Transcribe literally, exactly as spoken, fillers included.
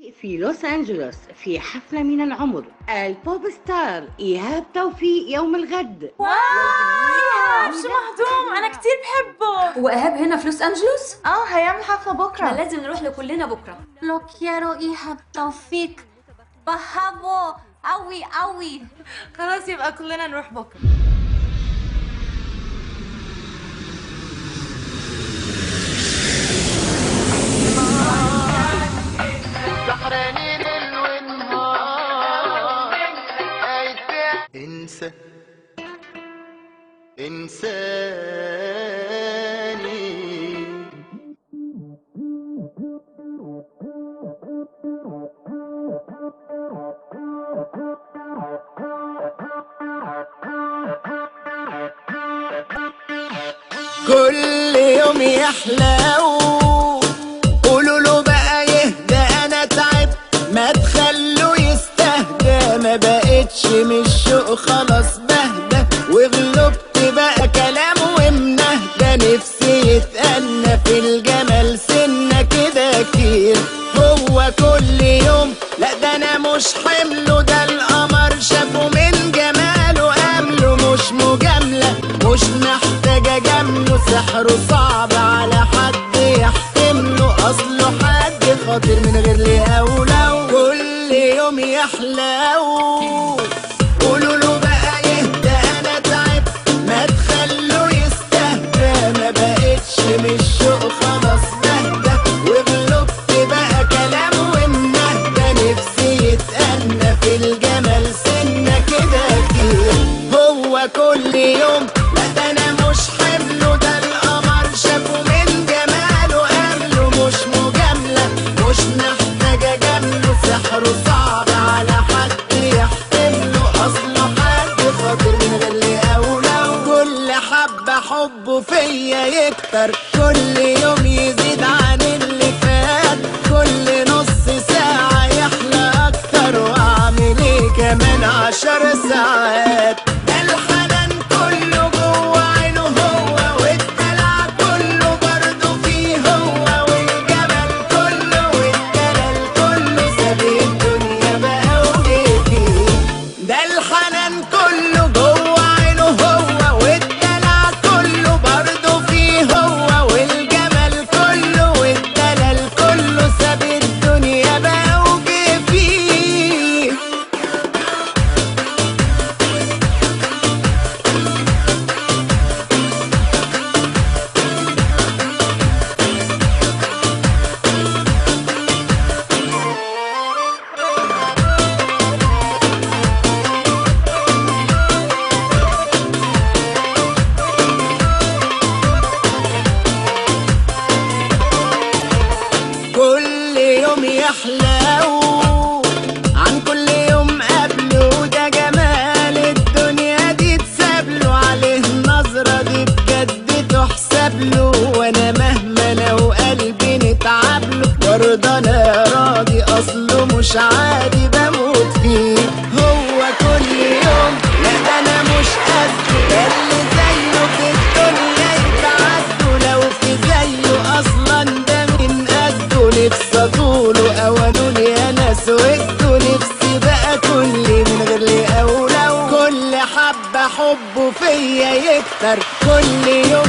في لوس أنجلوس في حفلة من العمر البوب ستار إيهاب توفيق يوم الغد. واو إيهاب شو مهضوم، أنا كتير بحبه. هو إيهاب هنا في لوس أنجلوس؟ اه هيعمل حفلة بكرة. احنا لازم نروح له كلنا بكرة. لو كيرو إيهاب توفيق بحبه قوي قوي. خلاص يبقى كلنا نروح بكرة. انسى انساني. كل يوم يحلو، قولوا له بقى يهدى، انا تعبت ما تخلوا يستهدى، ما بقتش من الشوق خلاص بهدى، وغلبت بقى كلام ومنهدى، نفسي يتأنى في الجمال سنة كده كتير، هو كل يوم لا ده انا مش حمله، ده القمر شافه من جماله قامله، مش مجاملة مش محتاجة جامله، سحره صعب على حد يحتمله، اصله حد خاطر من غير ليه اولى، كل يوم يحلو، قولوا له بقى يهدى، انا تعبت ما تخلوا يستهدى، ما بقتش من الشوق خلاص بهدى، وغلبت بقى كلام ومنهدى، نفسي يتأنى في الجمال سنة كده كتير، هو كل يوم لا ده انا مش حمله، ده القمر شافه من جماله قامله، مش مجاملة مش محتاجة جامله، سحره صعب على حد يحتمله، اصله حد خاطر من غير ليه اولى، كل حبة حبه فيا يكتر، كل يوم يزيد عن اللي فات، كل نص ساعة يحلى اكتر، واعمل ايه كمان عشر ساعات، ده الحنان كله جوه عينه هو، والدلع كله برضه فيه هو، والجمال كله والدلال كله، ساب الدنيا بقى وجه فيه، ده الحنان كله جوه عينه هو، والدلع كله برضه فيه هو، والجمال كله والدلال كله، ساب الدنيا بقى وجه فيه. كل يوم يحلو عن كل يوم قبله، ده جمال الدنيا دي تسابله، عليه النظرة دي بجد تحسب له، وانا مهما لو قلبي نتعبله، برضه انا راضي اصله مش عادي بموت فيه، هو كل يوم لا ده انا مش قده، ده اللي زيه في الدنيا يتعدوا، لو في زيه اصلا ده من قده، نفسي اطوله اوانوني انا سويته، نفسي بقى كلي من غير ليه اولى، كل حبة حبه فيا يكتر، كل يوم